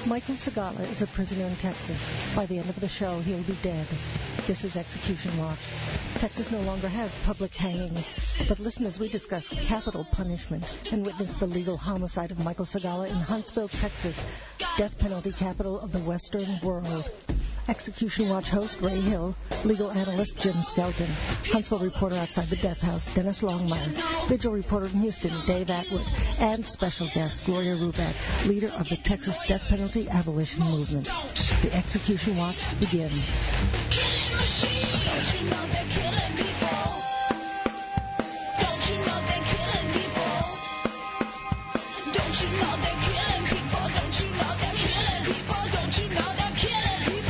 Michael Segala is a prisoner in Texas. By the end of the show, he'll be dead. This is Execution Watch. Texas no longer has public hangings, but listen as we discuss capital punishment and witness the legal homicide of Michael Segala in Huntsville, Texas, death penalty capital of the Western world. Execution Watch host Ray Hill, legal analyst Jim Skelton, Huntsville reporter outside the death house Dennis Longmire, vigil reporter in Houston Dave Atwood, and special guest Gloria Ruback, leader of the Texas death penalty abolition movement. The Execution Watch begins. Killing machine, don't you know they're killing people? Don't you know they're killing people? Don't you know they're killing people? Don't you know they're killing people? Don't you know they're killing people?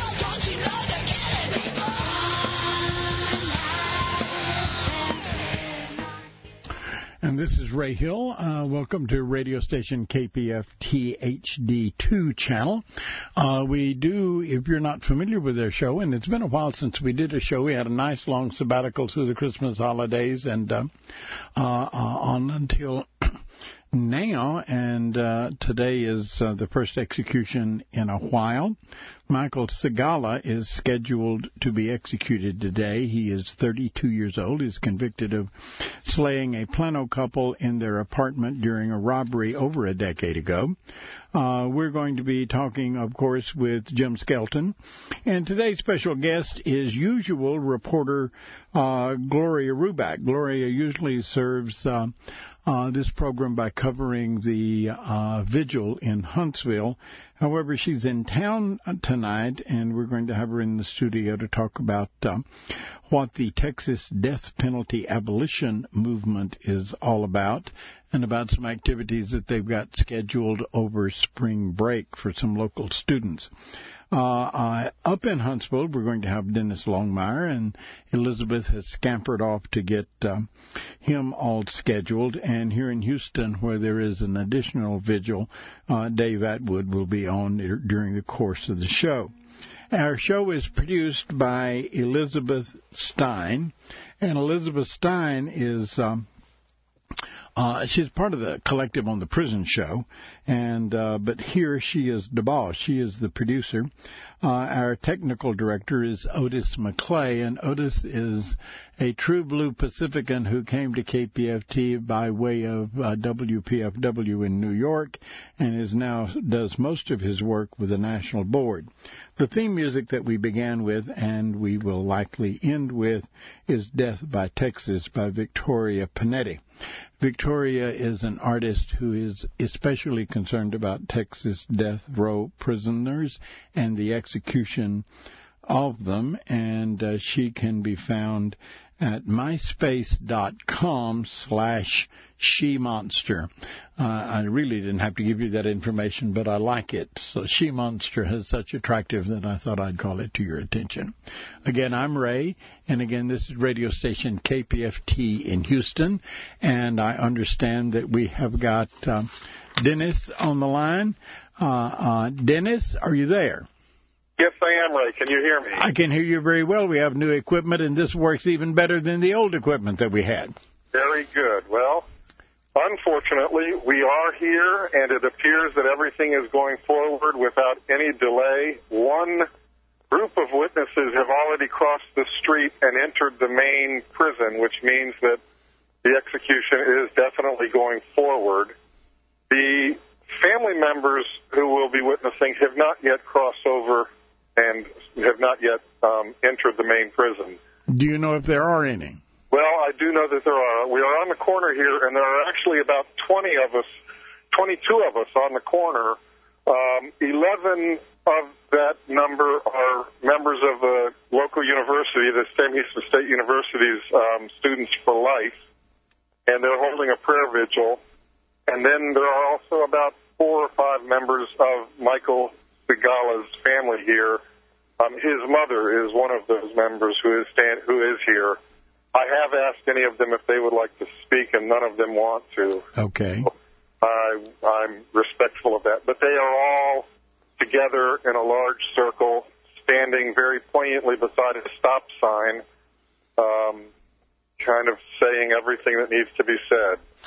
And this is Ray Hill. Welcome to radio station KPFT HD2 channel. We do, if you're not familiar with their show, and it's been a while since we did a show. We had a nice long sabbatical through the Christmas holidays and on until now, and today is the first execution in a while. Michael Segala is scheduled to be executed today. He is 32 years old. He's convicted of slaying a Plano couple in their apartment during a robbery over a decade ago. We're going to be talking, of course, with Jim Skelton. And today's special guest is usual reporter Gloria Ruback. Gloria usually serves this program by covering the vigil in Huntsville. However, she's in town tonight, and we're going to have her in the studio to talk about what the Texas death penalty abolition movement is all about, and about some activities that they've got scheduled over spring break for some local students. Up in Huntsville, we're going to have Dennis Longmire, and Elizabeth has scampered off to get him all scheduled. And here in Houston, where there is an additional vigil, Dave Atwood will be on during the course of the show. Our show is produced by Elizabeth Stein, and Elizabeth Stein is she's part of the collective on the prison show, and but here she is the boss. She is the producer. Our technical director is Otis McClay, and Otis is a true blue Pacifican who came to KPFT by way of WPFW in New York, and is now does most of his work with the National Board. The theme music that we began with, and we will likely end with, is Death by Texas by Victoria Panetti. Victoria is an artist who is especially concerned about Texas death row prisoners and the execution of them, and she can be found at myspace.com/shemonster. I really didn't have to give you that information, but I like it. So She Monster has such attractive that I thought I'd call it to your attention. Again, I'm Ray, and again, this is radio station KPFT in Houston, and I understand that we have got Dennis on the line. Dennis, are you there? Yes, I am, Ray. Can you hear me? I can hear you very well. We have new equipment, and this works even better than the old equipment that we had. Very good. Well, unfortunately, we are here, and it appears that everything is going forward without any delay. One group of witnesses have already crossed the street and entered the main prison, which means that the execution is definitely going forward. The family members who will be witnessing have not yet crossed over and have not yet entered the main prison. Do you know if there are any? Well, I do know that there are. We are on the corner here, and there are actually about 22 of us on the corner. 11 of that number are members of the local university, the Sam Houston State University's Students for Life, and they're holding a prayer vigil. And then there are also about 4 or 5 members of Michael Segala's family here. His mother is one of those members who is here. I have asked any of them if they would like to speak, and none of them want to. Okay. So I'm respectful of that. But they are all together in a large circle, standing very poignantly beside a stop sign, kind of saying everything that needs to be said.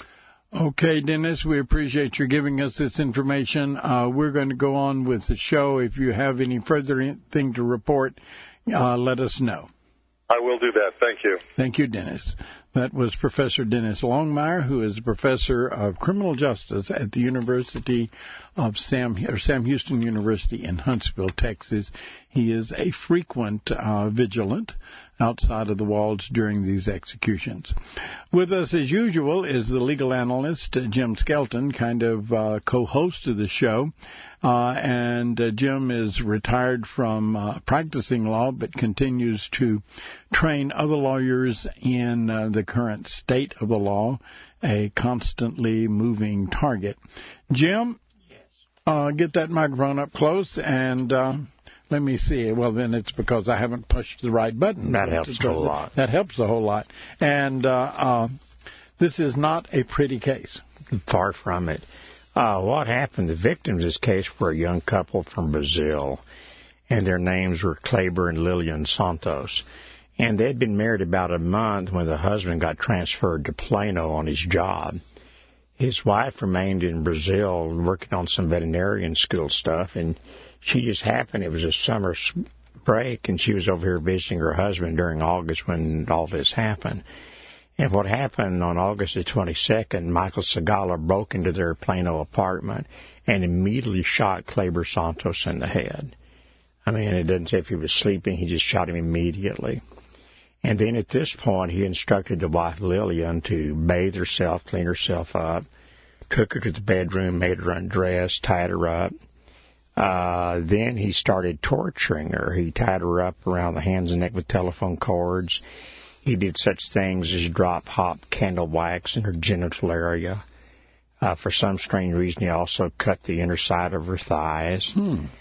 Okay, Dennis, we appreciate your giving us this information. We're going to go on with the show. If you have any further thing to report, let us know. I will do that. Thank you. Thank you, Dennis. That was Professor Dennis Longmire, who is a professor of criminal justice at the University of Sam Houston University in Huntsville, Texas. He is a frequent vigilant outside of the walls during these executions. With us, as usual, is the legal analyst, Jim Skelton, kind of co-host of the show. And Jim is retired from practicing law, but continues to train other lawyers in the current state of the law, a constantly moving target. Jim, yes. Get that microphone up close and let me see. Well, then it's because I haven't pushed the right button. That helps a whole lot. That helps a whole lot. And this is not a pretty case. Far from it. What happened, the victims of this case were a young couple from Brazil, and their names were Kleber and Lillian Santos. And they'd been married about a month when the husband got transferred to Plano on his job. His wife remained in Brazil working on some veterinarian school stuff, and she just happened, it was a summer break, and she was over here visiting her husband during August when all this happened. And what happened on August the 22nd, Michael Segala broke into their Plano apartment and immediately shot Kleber Santos in the head. I mean, it doesn't say if he was sleeping, he just shot him immediately. And then at this point, he instructed the wife Lillian to bathe herself, clean herself up, took her to the bedroom, made her undress, tied her up. Then he started torturing her. He tied her up around the hands and neck with telephone cords. He did such things as drop hot candle wax in her genital area. For some strange reason, he also cut the inner side of her thighs.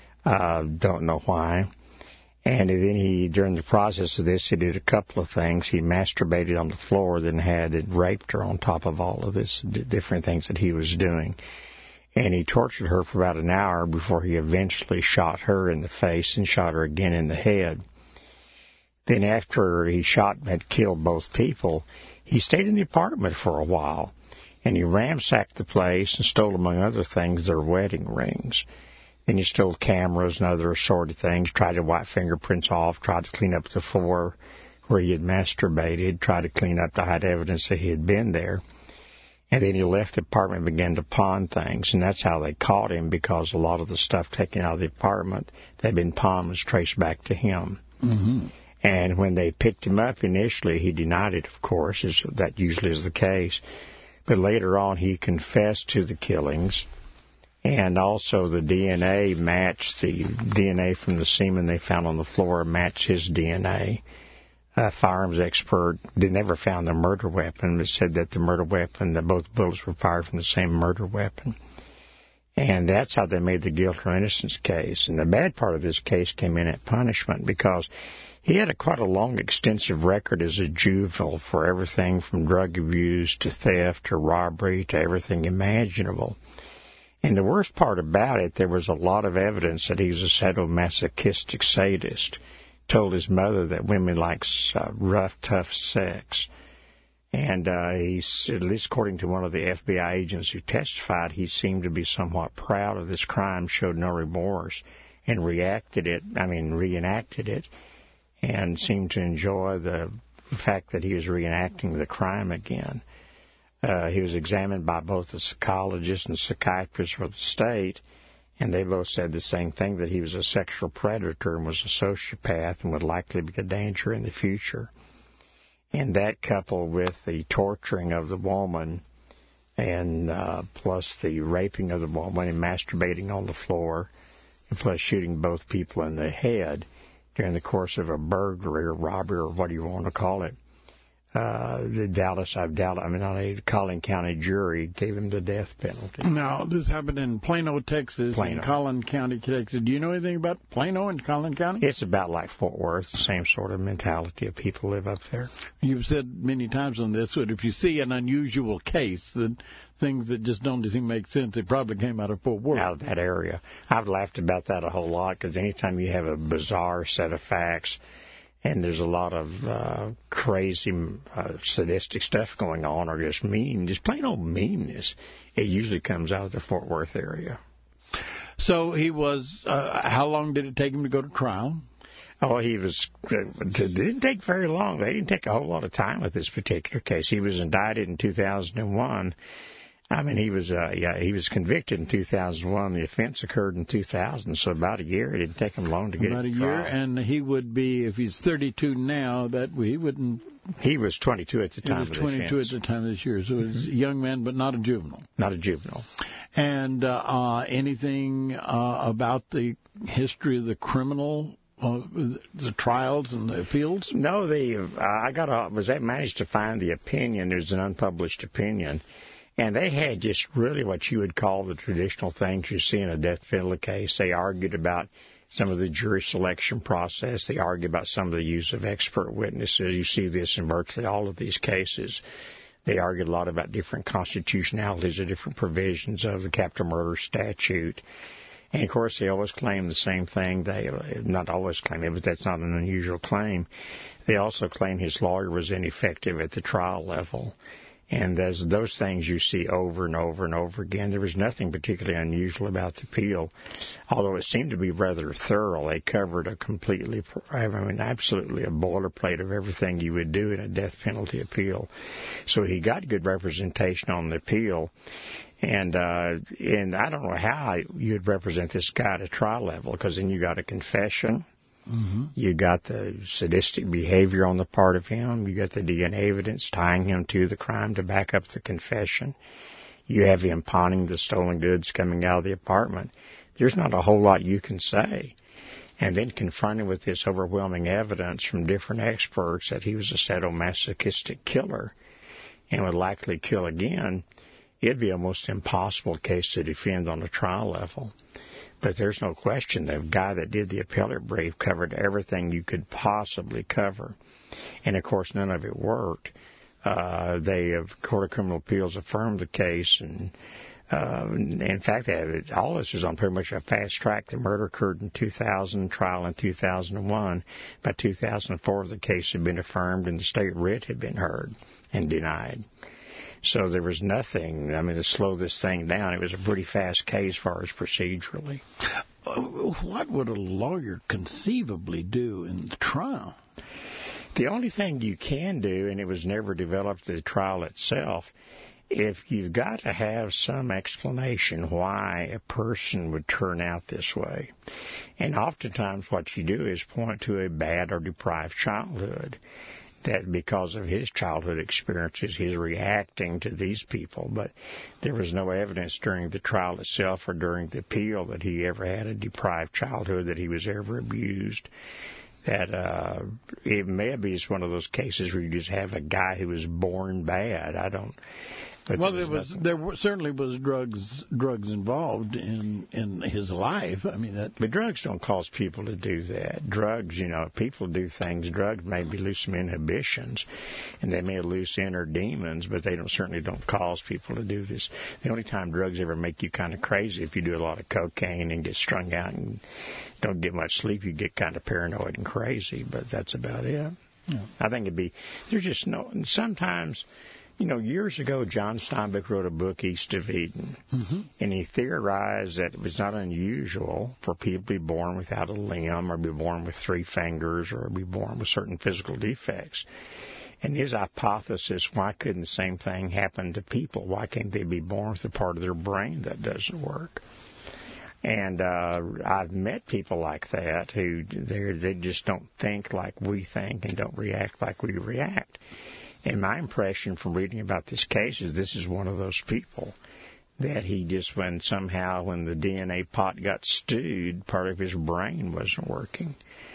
Don't know why. And then during the process of this, he did a couple of things. He masturbated on the floor, then raped her on top of all of this different things that he was doing. And he tortured her for about an hour before he eventually shot her in the face and shot her again in the head. Then after he shot and had killed both people, he stayed in the apartment for a while, and he ransacked the place and stole, among other things, their wedding rings. Then he stole cameras and other assorted things, tried to wipe fingerprints off, tried to clean up the floor where he had masturbated, tried to clean up to hide evidence that he had been there. And then he left the apartment and began to pawn things, and that's how they caught him, because a lot of the stuff taken out of the apartment that had been pawned was traced back to him. Mm-hmm. And when they picked him up initially, he denied it, of course, as that usually is the case. But later on, he confessed to the killings. And also the DNA matched the DNA from the semen they found on the floor, matched his DNA. A firearms expert, they never found the murder weapon, but said that the murder weapon, that both bullets were fired from the same murder weapon. And that's how they made the guilt or innocence case. And the bad part of this case came in at punishment, because he had quite a long, extensive record as a juvenile for everything from drug abuse to theft to robbery to everything imaginable. And the worst part about it, there was a lot of evidence that he was a sadomasochistic sadist. Told his mother that women like rough, tough sex. And he's, at least according to one of the FBI agents who testified, he seemed to be somewhat proud of this crime, showed no remorse, and reenacted it, and seemed to enjoy the fact that he was reenacting the crime again. He was examined by both a psychologist and a psychiatrist for the state, and they both said the same thing, that he was a sexual predator and was a sociopath and would likely be a danger in the future. And that, coupled with the torturing of the woman and plus the raping of the woman and masturbating on the floor, and plus shooting both people in the head during the course of a burglary or robbery or what do you want to call it, the Collin County jury gave him the death penalty. Now, this happened in Plano, Texas, in Collin County, Texas. Do you know anything about Plano and Collin County? It's about like Fort Worth, the same sort of mentality of people live up there. You've said many times on this that if you see an unusual case, that things that just don't seem to make sense, it probably came out of Fort Worth. Out of that area. I've laughed about that a whole lot, because anytime you have a bizarre set of facts, and there's a lot of crazy, sadistic stuff going on, or just mean, just plain old meanness, it usually comes out of the Fort Worth area. So he was, how long did it take him to go to trial? Oh, it didn't take very long. They didn't take a whole lot of time with this particular case. He was indicted in 2001. I mean, he was convicted in 2001. The offense occurred in 2000, so about a year. It didn't take him long to get about a year, and he would be, if he's 32 now, that he wouldn't. He was 22 at the time. He was 22 at the time of this year, so he was a young man, but not a juvenile. Not a juvenile. And anything about the history of the criminal? The trials and the appeals? No, I managed to find the opinion. There's an unpublished opinion, and they had just really what you would call the traditional things you see in a death penalty case. They argued about some of the jury selection process. They argued about some of the use of expert witnesses. You see this in virtually all of these cases. They argued a lot about different constitutionalities or different provisions of the capital murder statute. And, of course, they always claim the same thing. They not always claim it, but that's not an unusual claim. They also claim his lawyer was ineffective at the trial level. And there's those things you see over and over and over again. There was nothing particularly unusual about the appeal, although it seemed to be rather thorough. They covered absolutely a boilerplate of everything you would do in a death penalty appeal. So he got good representation on the appeal. And I don't know how you'd represent this guy at a trial level, because then you got a confession, you got the sadistic behavior on the part of him, you got the DNA evidence tying him to the crime to back up the confession, you have him pawning the stolen goods coming out of the apartment. There's not a whole lot you can say. And then confronted with this overwhelming evidence from different experts that he was a sadomasochistic killer and would likely kill again, it'd be a most impossible case to defend on a trial level. But there's no question the guy that did the appellate brief covered everything you could possibly cover. And, of course, none of it worked. Court of Criminal Appeals affirmed the case. And, in fact, all this was on pretty much a fast track. The murder occurred in 2000, trial in 2001. By 2004, the case had been affirmed and the state writ had been heard and denied. So there was nothing, to slow this thing down. It was a pretty fast case as far as procedurally. What would a lawyer conceivably do in the trial? The only thing you can do, and it was never developed at the trial itself, if you've got to have some explanation why a person would turn out this way. And oftentimes what you do is point to a bad or deprived childhood. That because of his childhood experiences, he's reacting to these people. But there was no evidence during the trial itself or during the appeal that he ever had a deprived childhood, that he was ever abused. That it maybe it's one of those cases where you just have a guy who was born bad. Well, there certainly was drugs involved in his life. But drugs don't cause people to do that. Drugs, people do things. Drugs may lose some inhibitions, and they may lose inner demons, but they certainly don't cause people to do this. The only time drugs ever make you kind of crazy if you do a lot of cocaine and get strung out and don't get much sleep, you get kind of paranoid and crazy. But that's about it. Yeah. I think there's just no. And sometimes. Years ago, John Steinbeck wrote a book, East of Eden, and he theorized that it was not unusual for people to be born without a limb or be born with 3 fingers or be born with certain physical defects. And his hypothesis, why couldn't the same thing happen to people? Why can't they be born with a part of their brain that doesn't work? And I've met people like that who they just don't think like we think and don't react like we react. And my impression from reading about this case is this is one of those people that he just when the DNA pot got stewed, part of his brain wasn't working.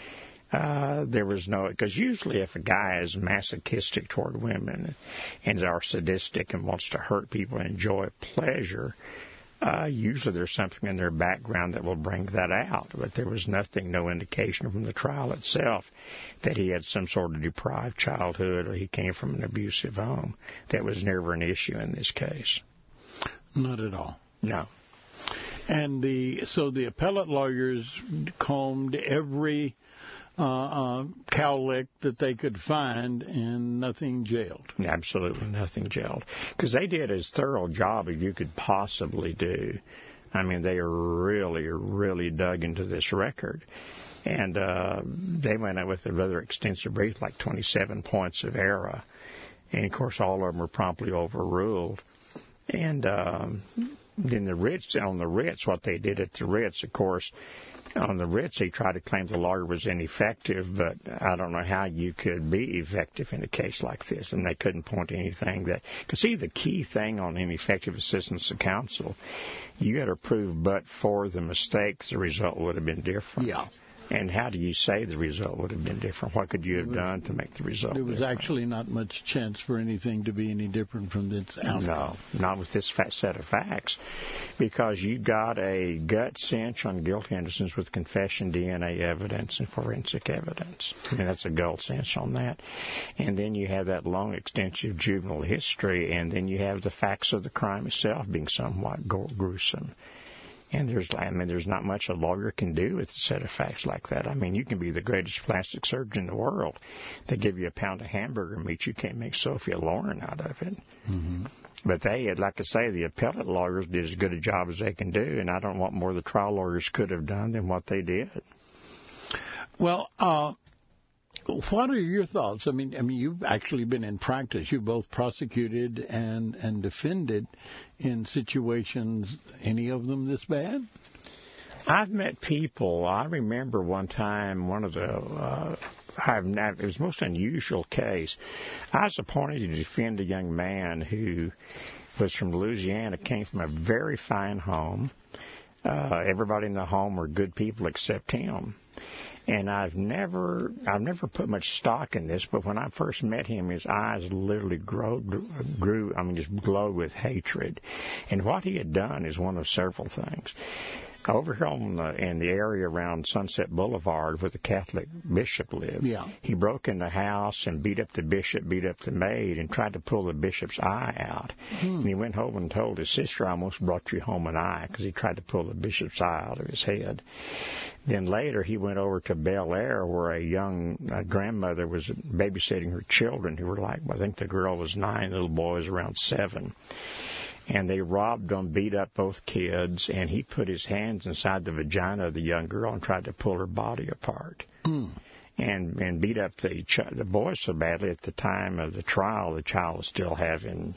There was because usually if a guy is masochistic toward women and are sadistic and wants to hurt people and enjoy pleasure, usually there's something in their background that will bring that out. But there was no indication from the trial itself that he had some sort of deprived childhood or he came from an abusive home. That was never an issue in this case. Not at all. No. And so the appellate lawyers combed every cowlick that they could find, and nothing jailed. Absolutely nothing jailed. Because they did as thorough a job as you could possibly do. I mean, they really, really dug into this record. And they went out with a rather extensive brief, like 27 points of error. And, of course, all of them were promptly overruled. And then on the writs, what they did at the writs, of course, on the writs, he tried to claim the lawyer was ineffective, but I don't know how you could be effective in a case like this. And they couldn't point to anything that... Because, see, the key thing on ineffective assistance of counsel, you got to prove but for the mistakes, the result would have been different. Yeah. And how do you say the result would have been different? What could you have done to make the result different? There was actually not much chance for anything to be any different from this outcome. No, not with this set of facts. Because you got a gut cinch on guilty innocence with confession, DNA evidence, and forensic evidence. I mean, that's a gold cinch on that. And then you have that long, extensive juvenile history, and then you have the facts of the crime itself being somewhat gruesome. And there's not much a lawyer can do with a set of facts like that. I mean, you can be the greatest plastic surgeon in the world. They give you a pound of hamburger meat, you can't make Sophia Loren out of it. Mm-hmm. But like I say, the appellate lawyers did as good a job as they can do, and I don't know what more the trial lawyers could have done than what they did. Well, what are your thoughts? I mean, you've actually been in practice. You both prosecuted and defended in situations, any of them this bad? I've met people. I remember one time one of the... it was the most unusual case. I was appointed to defend a young man who was from Louisiana, came from a very fine home. Everybody in the home were good people except him. And I've never put much stock in this, but when I first met him, his eyes literally just glowed with hatred. And what he had done is one of several things. Over here in the area around Sunset Boulevard where the Catholic bishop lived, he broke in the house and beat up the bishop, beat up the maid, and tried to pull the bishop's eye out. And he went home and told his sister, I almost brought you home an eye, because he tried to pull the bishop's eye out of his head. Then later he went over to Bel Air where a young grandmother was babysitting her children who were I think the girl was 9, the little boy was around 7. And they robbed them, beat up both kids, and he put his hands inside the vagina of the young girl and tried to pull her body apart. And beat up the boy so badly at the time of the trial, the child was still having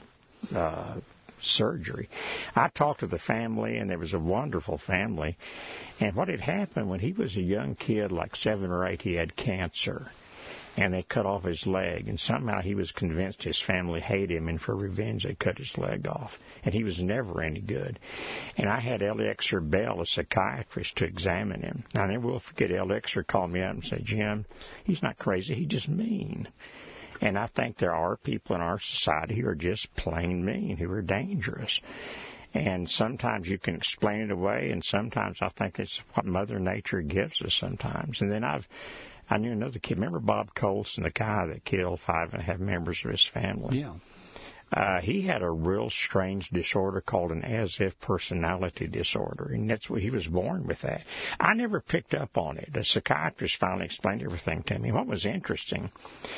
surgery. I talked to the family, and there was a wonderful family. And what had happened when he was a young kid, like 7 or 8, he had cancer. And they cut off his leg, and somehow he was convinced his family hated him, and for revenge they cut his leg off. And he was never any good. And I had Elixir Bell, a psychiatrist, to examine him. I never will forget, Elixir called me up and said, Jim, he's not crazy, he's just mean. And I think there are people in our society who are just plain mean, who are dangerous. And sometimes you can explain it away, and sometimes I think it's what Mother Nature gives us sometimes. And then I knew another kid. Remember Bob Colson, the guy that killed 5.5 members of his family? Yeah. He had a real strange disorder called an as-if personality disorder, and that's what he was born with that. I never picked up on it. The psychiatrist finally explained everything to me. What was interesting,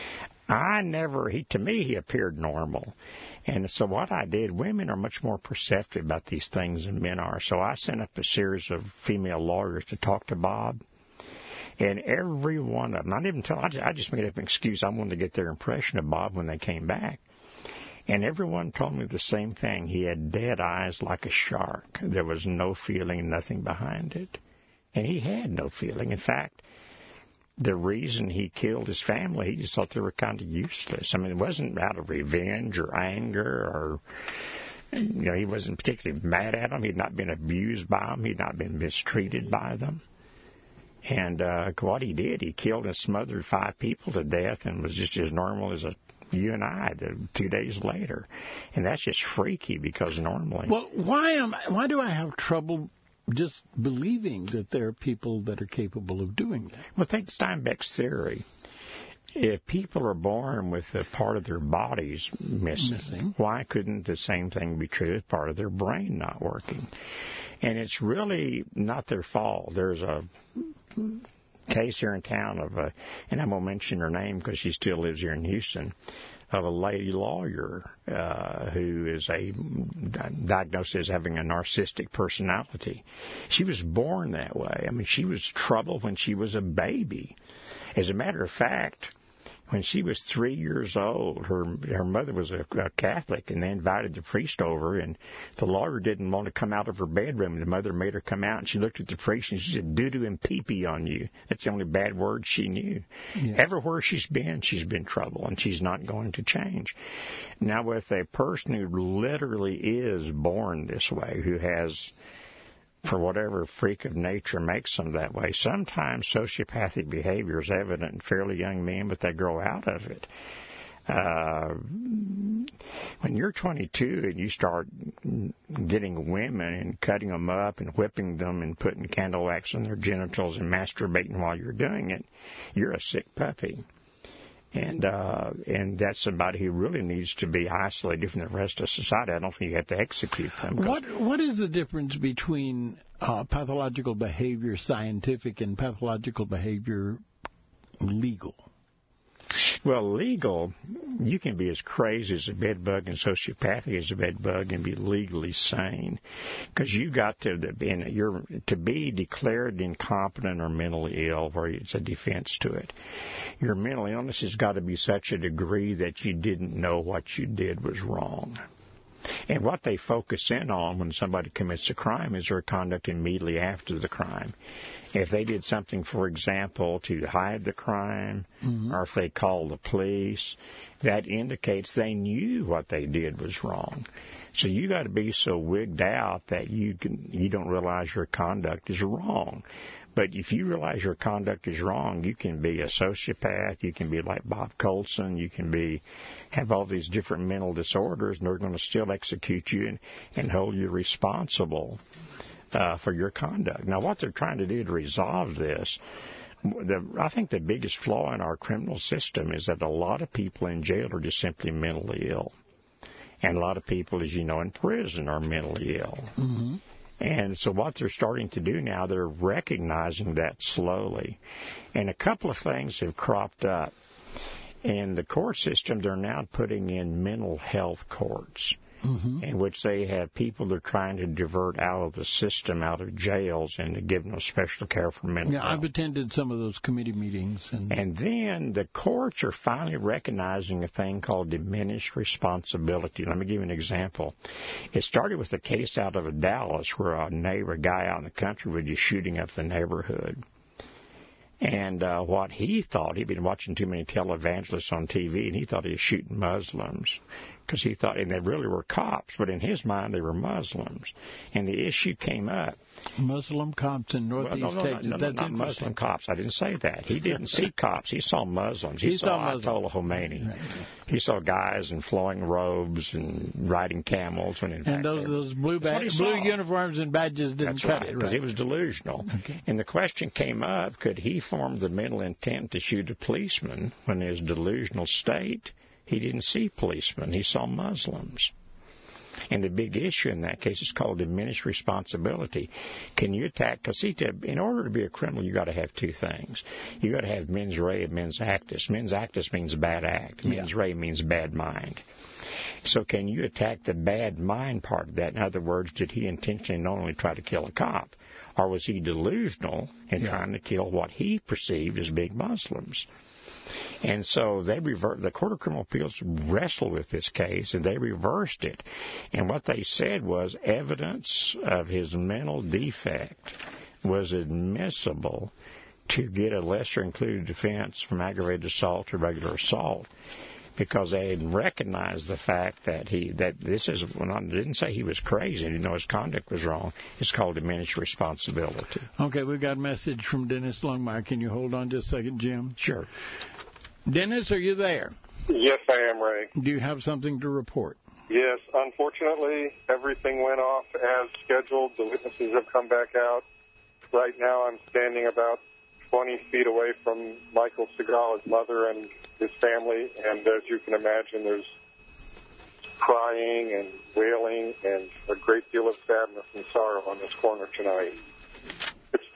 to me, he appeared normal. And so what I did, women are much more perceptive about these things than men are. So I sent up a series of female lawyers to talk to Bob. And every one of them, I just made up an excuse. I wanted to get their impression of Bob when they came back. And everyone told me the same thing. He had dead eyes like a shark. There was no feeling, nothing behind it. And he had no feeling. In fact, the reason he killed his family, he just thought they were kind of useless. I mean, it wasn't out of revenge or anger or... he wasn't particularly mad at them. He'd not been abused by them. He'd not been mistreated by them. And what he did, he killed and smothered 5 people to death and was just as normal as you and I 2 days later. And that's just freaky because normally... Well, why do I have trouble just believing that there are people that are capable of doing that? Well, think Steinbeck's theory. If people are born with a part of their bodies missing, why couldn't the same thing be true if part of their brain not working? And it's really not their fault. There's case here in town of and I won't mention her name because she still lives here in Houston, of a lady lawyer who is diagnosed as having a narcissistic personality. She was born that way. I mean, she was troubled when she was a baby. As a matter of fact, when she was 3 years old, her mother was a Catholic, and they invited the priest over, and the lawyer didn't want to come out of her bedroom, and the mother made her come out, and she looked at the priest, and she said, doo-doo and pee-pee on you. That's the only bad word she knew. Yeah. Everywhere she's been trouble, and she's not going to change. Now, with a person who literally is born this way, who has, for whatever freak of nature makes them that way, sometimes sociopathic behavior is evident in fairly young men, but they grow out of it. When you're 22 and you start getting women and cutting them up and whipping them and putting candle wax on their genitals and masturbating while you're doing it, you're a sick puppy. And that's somebody who really needs to be isolated from the rest of society. I don't think you have to execute them. What is the difference between pathological behavior scientific and pathological behavior legal? Well, legal, you can be as crazy as a bedbug and sociopathic as a bedbug and be legally sane, because you got to be declared incompetent or mentally ill, where it's a defense to it. Your mental illness has got to be such a degree that you didn't know what you did was wrong. And what they focus in on when somebody commits a crime is their conduct immediately after the crime. If they did something, for example, to hide the crime, or if they called the police, that indicates they knew what they did was wrong. So you got to be so wigged out that you don't realize your conduct is wrong. But if you realize your conduct is wrong, you can be a sociopath, you can be like Bob Colson, you can have all these different mental disorders, and they're going to still execute you and hold you responsible for your conduct. Now, what they're trying to do to resolve this, I think the biggest flaw in our criminal system is that a lot of people in jail are just simply mentally ill. And a lot of people, as you know, in prison are mentally ill. Mm-hmm. And so what they're starting to do now, they're recognizing that slowly. And a couple of things have cropped up. In the court system, they're now putting in mental health courts, in which they have people they're trying to divert out of the system, out of jails, and to give them special care for mental health. I've attended some of those committee meetings. And then the courts are finally recognizing a thing called diminished responsibility. Let me give you an example. It started with a case out of Dallas where a guy out in the country was just shooting up the neighborhood. And what he thought, he'd been watching too many televangelists on TV, and he thought he was shooting Muslims, because he thought, and they really were cops, but in his mind they were Muslims. And the issue came up. Muslim cops in Northeast Texas. No, not Muslim cops. I didn't say that. He didn't see cops. He saw Muslims. He saw Ayatollah Khomeini. Right. He saw guys in flowing robes and riding camels. When in fact, those blue uniforms and badges didn't cut it. Because he was delusional. Okay. And the question came up, could he form the mental intent to shoot a policeman when in his delusional state he didn't see policemen, he saw Muslims? And the big issue in that case is called diminished responsibility. Can you attack? Because in order to be a criminal, you got to have two things. You got to have mens rea and mens actus. Mens actus means bad act. Mens rea means bad mind. So can you attack the bad mind part of that? In other words, did he intentionally not only try to kill a cop, or was he delusional in trying to kill what he perceived as being Muslims? And so the Court of Criminal Appeals wrestled with this case, and they reversed it. And what they said was evidence of his mental defect was admissible to get a lesser included defense from aggravated assault to regular assault, because they had recognized the fact that I didn't say he was crazy, didn't know his conduct was wrong. It's called diminished responsibility. Okay, we've got a message from Dennis Longmire. Can you hold on just a second, Jim? Sure. Dennis, are you there? Yes, I am, Ray. Do you have something to report? Yes, unfortunately, everything went off as scheduled. The witnesses have come back out. Right now, I'm standing about 20 feet away from Michael Segal, his mother, and his family. And as you can imagine, there's crying and wailing and a great deal of sadness and sorrow on this corner tonight. It's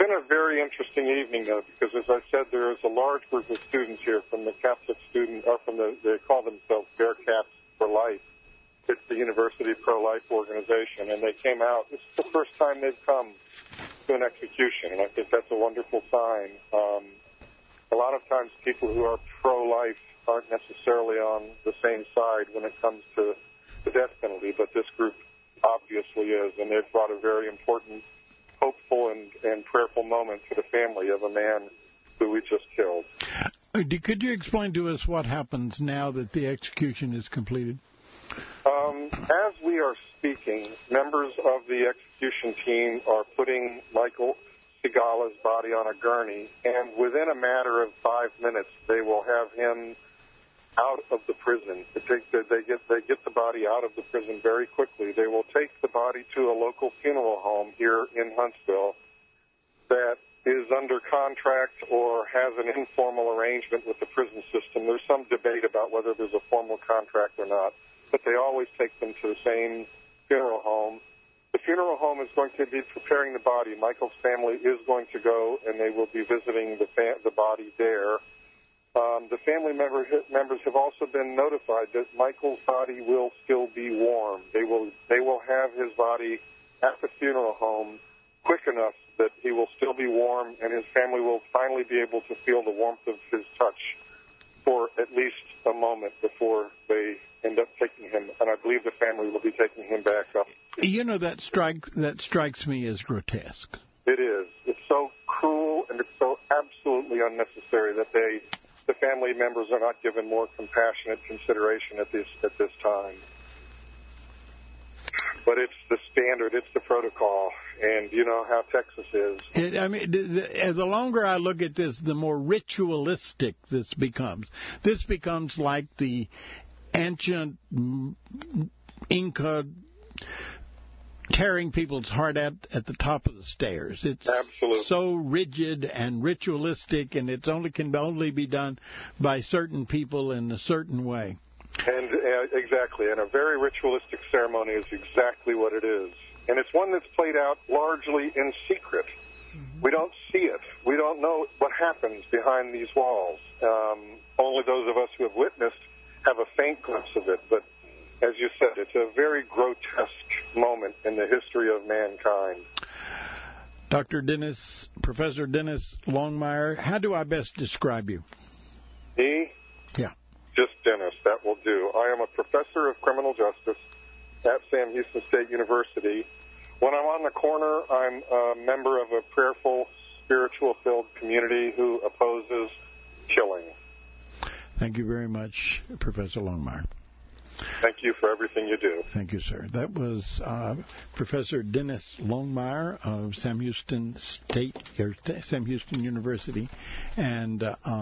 been a very interesting evening, though, because, as I said, there is a large group of students here from the Catholic student, or from they call themselves Bearcats for Life. It's the University Pro-Life organization, and they came out. This is the first time they've come to an execution, and I think that's a wonderful sign. A lot of times people who are pro-life aren't necessarily on the same side when it comes to the death penalty, but this group obviously is, and they've brought a very important, hopeful, and prayerful moment to the family of a man who we just killed. Could you explain to us what happens now that the execution is completed? As we are speaking, members of the execution team are putting Michael Sigala's body on a gurney, and within a matter of 5 minutes, they will have him out of the prison. They get the body out of the prison very quickly. They will take the body to a local funeral home here in Huntsville that is under contract or has an informal arrangement with the prison system. There's some debate about whether there's a formal contract or not, but they always take them to the same funeral home. The funeral home is going to be preparing the body. Michael's family is going to go, and they will be visiting the body there. The family members have also been notified that Michael's body will still be warm. They will have his body at the funeral home quick enough that he will still be warm, and his family will finally be able to feel the warmth of his touch for at least a moment before they end up taking him. And I believe the family will be taking him back up. You know, that strikes me as grotesque. It is. It's so cruel, and it's so absolutely unnecessary that the family members are not given more compassionate consideration at this time. But it's the standard, it's the protocol, and you know how Texas is. The longer I look at this, the more ritualistic this becomes. This becomes like the ancient Inca tearing people's heart out at the top of the stairs. It's absolutely so rigid and ritualistic, and it can only be done by certain people in a certain way. And exactly, and a very ritualistic ceremony is exactly what it is. And it's one that's played out largely in secret. Mm-hmm. We don't see it. We don't know what happens behind these walls. Only those of us who have witnessed have a faint glimpse of it. But as you said, it's a very grotesque moment in the history of mankind. Professor Dennis Longmire, how do I best describe you? Me? Yeah. Just Dennis, that will do. I am a professor of criminal justice at Sam Houston State University. When I'm on the corner, I'm a member of a prayerful, spiritual-filled community who opposes killing. Thank you very much, Professor Longmire. Thank you for everything you do. Thank you, sir. That was Professor Dennis Longmire of Sam Houston University, and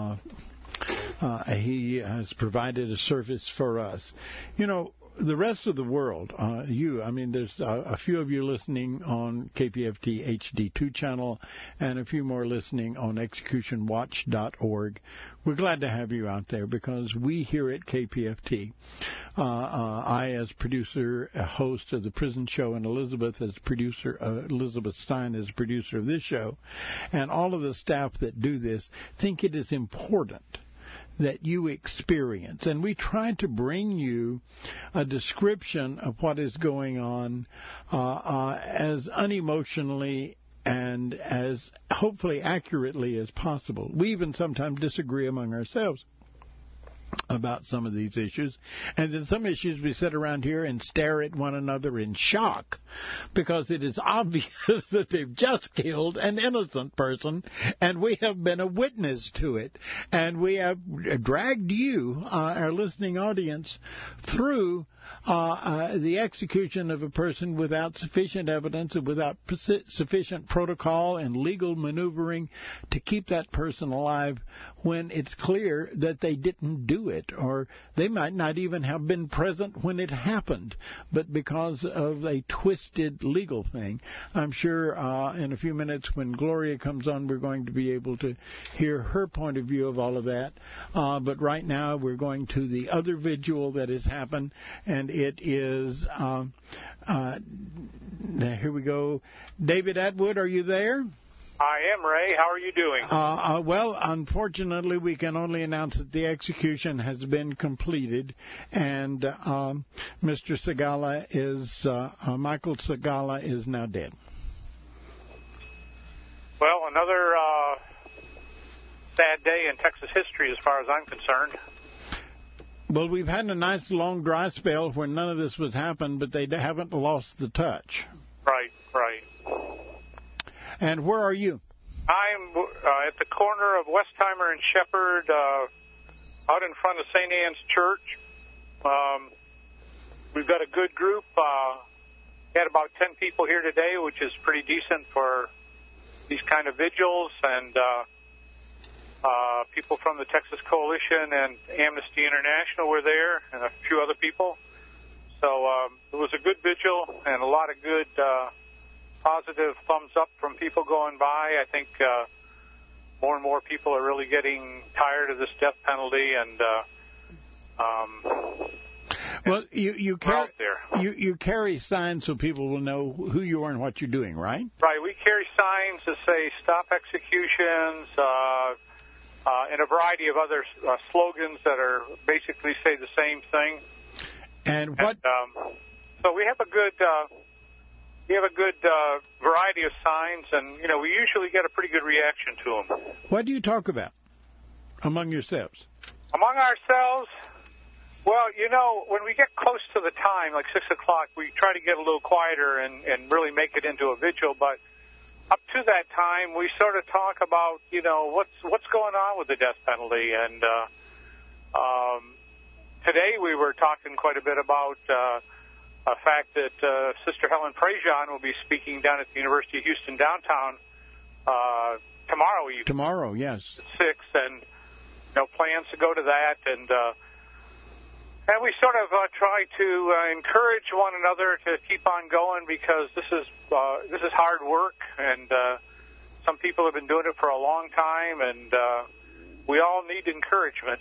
he has provided a service for us. You know, the rest of the world, there's a few of you listening on KPFT HD2 channel and a few more listening on executionwatch.org. We're glad to have you out there because we here at KPFT, I as producer, host of the Prison Show, and Elizabeth Stein as producer of this show, and all of the staff that do this, think it is important that you experience. And we try to bring you a description of what is going on as unemotionally and as hopefully accurately as possible. We even sometimes disagree among ourselves about some of these issues. And in some issues we sit around here and stare at one another in shock because it is obvious that they've just killed an innocent person and we have been a witness to it. And we have dragged you, our listening audience, through the execution of a person without sufficient evidence and without sufficient protocol and legal maneuvering to keep that person alive when it's clear that they didn't do it, or they might not even have been present when it happened, but because of a twisted legal thing. I'm sure in a few minutes when Gloria comes on, we're going to be able to hear her point of view of all of that. But right now we're going to the other vigil that has happened, and it is, here we go. David Atwood, are you there? I am, Ray. How are you doing? Well, unfortunately, we can only announce that the execution has been completed, and Mr. Segala is, Michael Segala is now dead. Well, another sad day in Texas history as far as I'm concerned. Well, we've had a nice long dry spell where none of this was happened, but they haven't lost the touch. Right. And where are you? I'm at the corner of Westheimer and Shepherd, out in front of St. Anne's Church. We've got a good group. We had about 10 people here today, which is pretty decent for these kind of vigils, and people from the Texas Coalition and Amnesty International were there, and a few other people. So it was a good vigil and a lot of good positive thumbs up from people going by. I think more and more people are really getting tired of this death penalty, and well, you carry signs so people will know who you are and what you're doing, right? Right. We carry signs that say "Stop Executions," and a variety of other slogans that are basically say the same thing. And what? So we have a good variety of signs, and we usually get a pretty good reaction to them. What do you talk about among yourselves? Among ourselves, well, when we get close to the time, like 6 o'clock, we try to get a little quieter and really make it into a vigil. But up to that time, we sort of talk about what's going on with the death penalty, and today we were talking quite a bit about a fact that Sister Helen Prejean will be speaking down at the University of Houston downtown tomorrow evening. Tomorrow, yes. At 6, and plans to go to that, and we sort of try to encourage one another to keep on going, because this is hard work, and some people have been doing it for a long time, and we all need encouragement.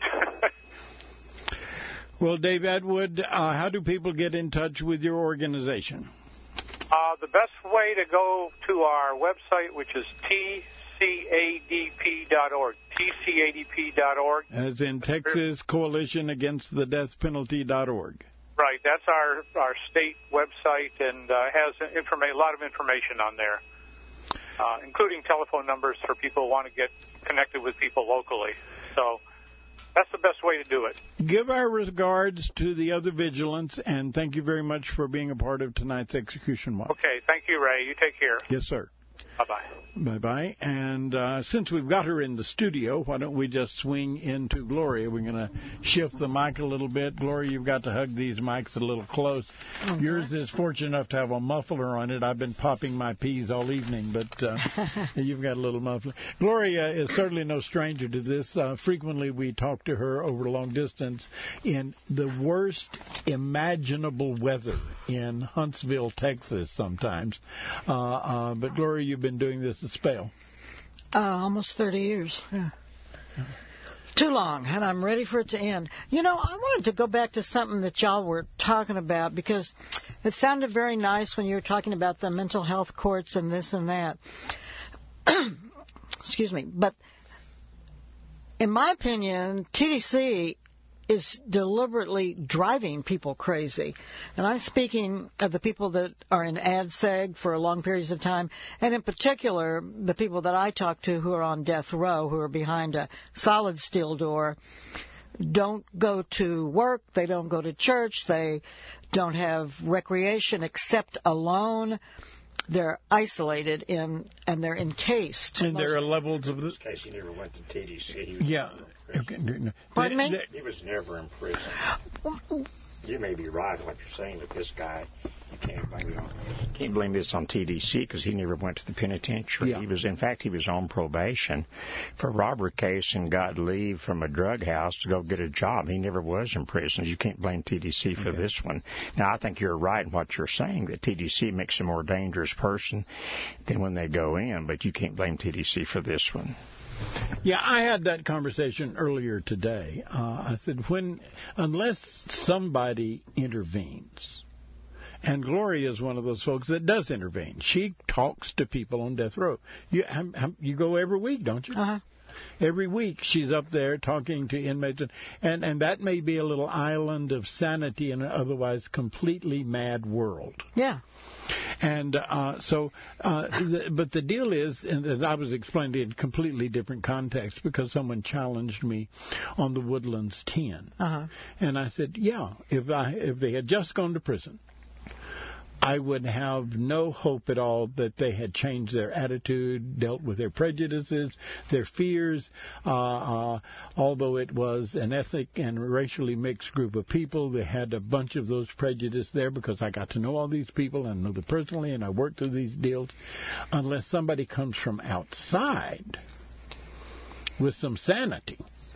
Well, Dave Edwood, how do people get in touch with your organization? The best way to go to our website, which is tcadp.org, tcadp.org. As in Texas Coalition Against the Death Penalty.org. Right, that's our state website, and has a lot of information on there, including telephone numbers for people who want to get connected with people locally. So that's the best way to do it. Give our regards to the other vigilants, and thank you very much for being a part of tonight's Execution Watch. Okay, thank you, Ray. You take care. Yes, sir. Bye-bye. Bye-bye. And since we've got her in the studio, why don't we just swing into Gloria? We're going to shift the mic a little bit. Gloria, you've got to hug these mics a little close. Mm-hmm. Yours is fortunate enough to have a muffler on it. I've been popping my peas all evening, but you've got a little muffler. Gloria is certainly no stranger to this. Frequently we talk to her over long distance in the worst imaginable weather in Huntsville, Texas sometimes. But Gloria, you've been doing this a spell. Almost 30 years. Yeah. Too long, and I'm ready for it to end. I wanted to go back to something that y'all were talking about, because it sounded very nice when you were talking about the mental health courts and this and that. Excuse me. But in my opinion, TDC is deliberately driving people crazy. And I'm speaking of the people that are in ADSEG for long periods of time, and in particular, the people that I talk to who are on death row, who are behind a solid steel door, don't go to work, they don't go to church, they don't have recreation except alone. They're isolated and they're encased. And there are levels of this. In this case, he never went to TDC. Yeah. Pardon me? He was never in prison. You may be right in what you're saying, that this guy, you can't blame this on TDC, because he never went to the penitentiary. Yeah. He was on probation for a robbery case and got leave from a drug house to go get a job. He never was in prison. You can't blame TDC for this one. Now, I think you're right in what you're saying, that TDC makes a more dangerous person than when they go in, but you can't blame TDC for this one. Yeah, I had that conversation earlier today. I said, unless somebody intervenes, And Gloria is one of those folks that does intervene. She talks to people on death row. You go every week, don't you? Uh-huh. Every week she's up there talking to inmates, and that may be a little island of sanity in an otherwise completely mad world. Yeah. And but the deal is, and I was explaining in a completely different context because someone challenged me on the Woodlands 10. Uh-huh. And I said, yeah, if they had just gone to prison, I would have no hope at all that they had changed their attitude, dealt with their prejudices, their fears, although it was an ethnic and racially mixed group of people. They had a bunch of those prejudices there because I got to know all these people and know them personally, and I worked through these deals. Unless somebody comes from outside with some sanity,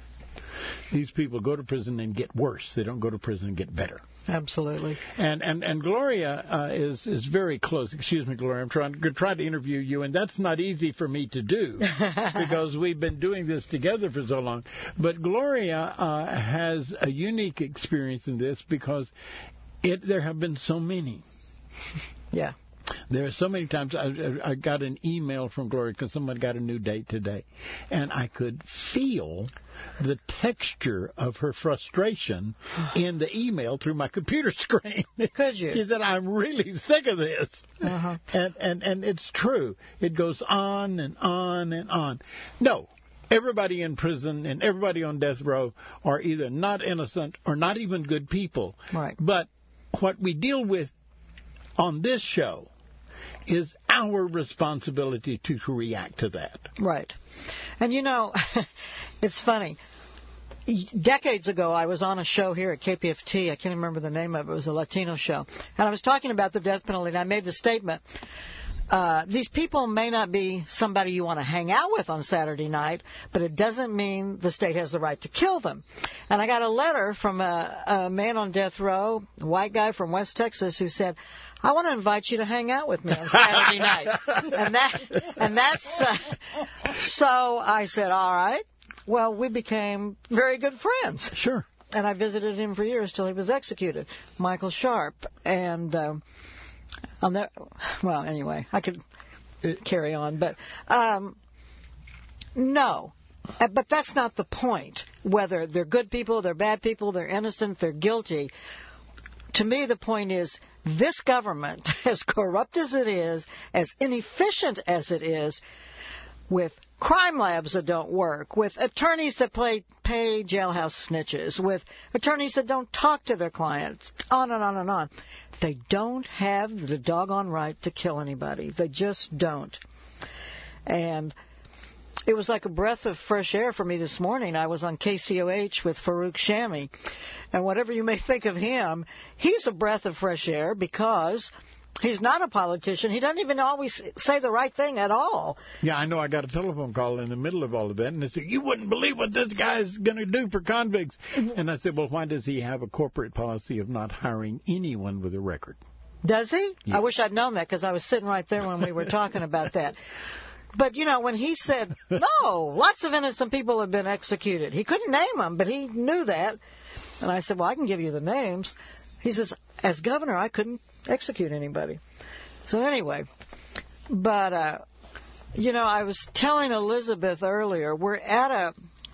these people go to prison and get worse. They don't go to prison and get better. Absolutely. And Gloria is very close. Excuse me, Gloria. I'm trying to interview you, and that's not easy for me to do because we've been doing this together for so long. But Gloria has a unique experience in this because there have been so many. Yeah. There are so many times I got an email from Gloria because someone got a new date today, and I could feel the texture of her frustration in the email through my computer screen. Could you? She said, I'm really sick of this. Uh-huh. And it's true. It goes on and on and on. No. Everybody in prison and everybody on death row are either not innocent or not even good people. Right. But what we deal with on this show is our responsibility to react to that. Right. And, it's funny. Decades ago, I was on a show here at KPFT. I can't remember the name of it. It was a Latino show. And I was talking about the death penalty, and I made the statement, these people may not be somebody you want to hang out with on Saturday night, but it doesn't mean the state has the right to kill them. And I got a letter from a man on death row, a white guy from West Texas, who said, I want to invite you to hang out with me on Saturday night. And that's so I said, all right. Well, we became very good friends. Sure. And I visited him for years till he was executed, Michael Sharp. And anyway, I could carry on. But no. But that's not the point. Whether they're good people, they're bad people, they're innocent, they're guilty. To me, the point is this government, as corrupt as it is, as inefficient as it is, with crime labs that don't work, with attorneys that pay jailhouse snitches, with attorneys that don't talk to their clients, on and on and on. They don't have the doggone right to kill anybody. They just don't. And it was like a breath of fresh air for me this morning. I was on KCOH with Farouk Shami. And whatever you may think of him, he's a breath of fresh air because he's not a politician. He doesn't even always say the right thing at all. Yeah, I know. I got a telephone call in the middle of all of that, and they said, you wouldn't believe what this guy's going to do for convicts. And I said, well, why does he have a corporate policy of not hiring anyone with a record? Does he? Yeah. I wish I'd known that because I was sitting right there when we were talking about that. But, when he said, no, lots of innocent people have been executed. He couldn't name them, but he knew that. And I said, well, I can give you the names. He says, as governor, I couldn't execute anybody. So anyway, but, I was telling Elizabeth earlier, we're at a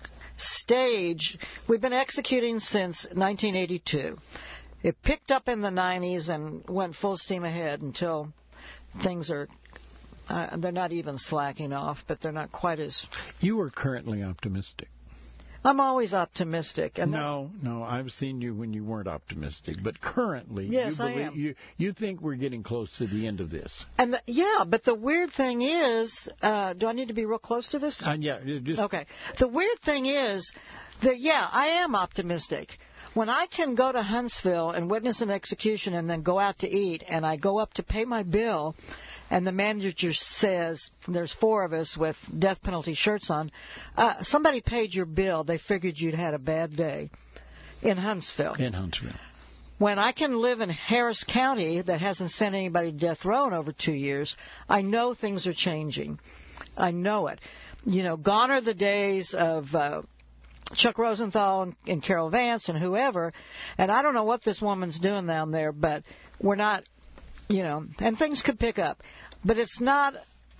stage, we've been executing since 1982. It picked up in the 90s and went full steam ahead until things are, they're not even slacking off, but they're not quite as... You are currently optimistic. I'm always optimistic. And no, I've seen you when you weren't optimistic. But currently, yes, I am. You think we're getting close to the end of this. And but the weird thing is, do I need to be real close to this? Yeah. Okay. The weird thing is that, I am optimistic. When I can go to Huntsville and witness an execution and then go out to eat, and I go up to pay my bill, and the manager says, there's 4 of us with death penalty shirts on, somebody paid your bill. They figured you'd had a bad day in Huntsville. When I can live in Harris County that hasn't sent anybody to death row in over 2 years, I know things are changing. I know it. Gone are the days of Chuck Rosenthal and Carol Vance and whoever, and I don't know what this woman's doing down there, but we're not and things could pick up. But it's not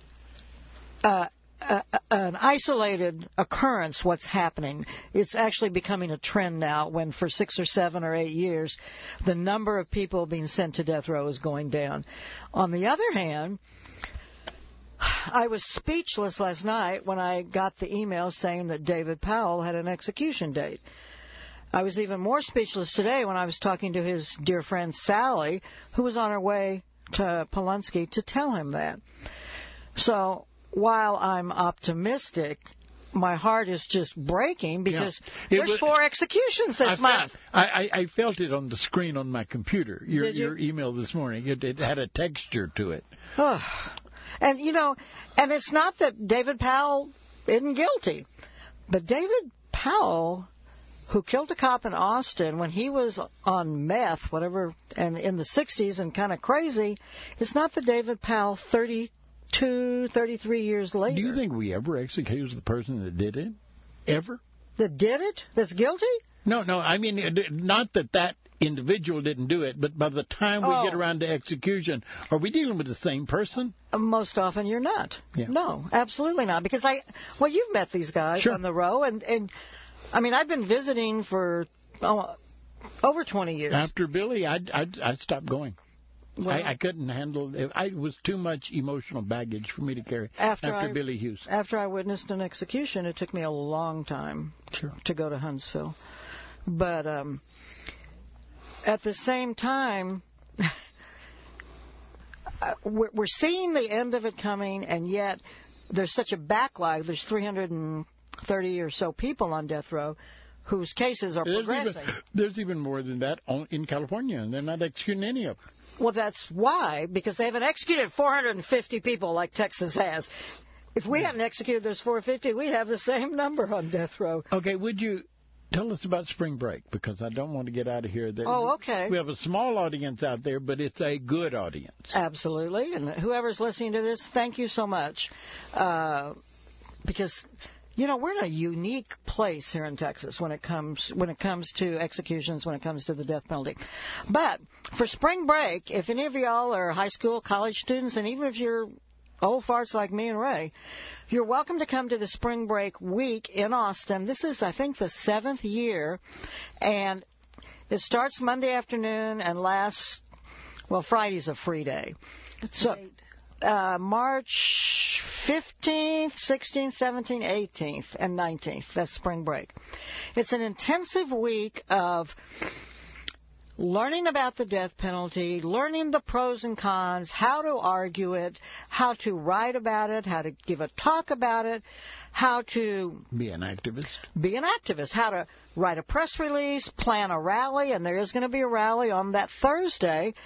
an isolated occurrence what's happening. It's actually becoming a trend now when for 6 or 7 or 8 years the number of people being sent to death row is going down. On the other hand, I was speechless last night when I got the email saying that David Powell had an execution date. I was even more speechless today when I was talking to his dear friend Sally, who was on her way to Polunsky to tell him that. So while I'm optimistic, my heart is just breaking because there's 4 executions this month. I felt it on the screen on my computer, your email this morning. It had a texture to it. And, and it's not that David Powell isn't guilty, but David Powell, who killed a cop in Austin when he was on meth, whatever, and in the 60s and kind of crazy, it's not the David Powell 32, 33 years later. Do you think we ever execute the person that did it? Ever? That did it? That's guilty? No, I mean, not that individual didn't do it, but by the time we get around to execution, are we dealing with the same person? Most often you're not. Yeah. No, absolutely not. Because you've met these guys on the row, and I mean, I've been visiting for over 20 years. After Billy, I stopped going. Well, I couldn't handle it. It was too much emotional baggage for me to carry after Billy Hughes. After I witnessed an execution, it took me a long time to go to Huntsville. But at the same time, we're seeing the end of it coming, and yet there's such a backlog. There's 330 or so people on death row whose cases are progressing. There's even more than that in California, and they're not executing any of them. Well, that's why, because they haven't executed 450 people like Texas has. If we hadn't executed those 450, we'd have the same number on death row. Okay, would you tell us about spring break? Because I don't want to get out of here. Okay. We have a small audience out there, but it's a good audience. Absolutely. And whoever's listening to this, thank you so much. Because we're in a unique place here in Texas when it comes to executions, when it comes to the death penalty. But for spring break, if any of y'all are high school, college students, and even if you're old farts like me and Ray, you're welcome to come to the spring break week in Austin. This is, I think, the 7th year, and it starts Monday afternoon and lasts, Friday's a free day. March 15th, 16th, 17th, 18th, and 19th. That's spring break. It's an intensive week of learning about the death penalty, learning the pros and cons, how to argue it, how to write about it, how to give a talk about it, how to be an activist, how to write a press release, plan a rally, and there is going to be a rally on that Thursday.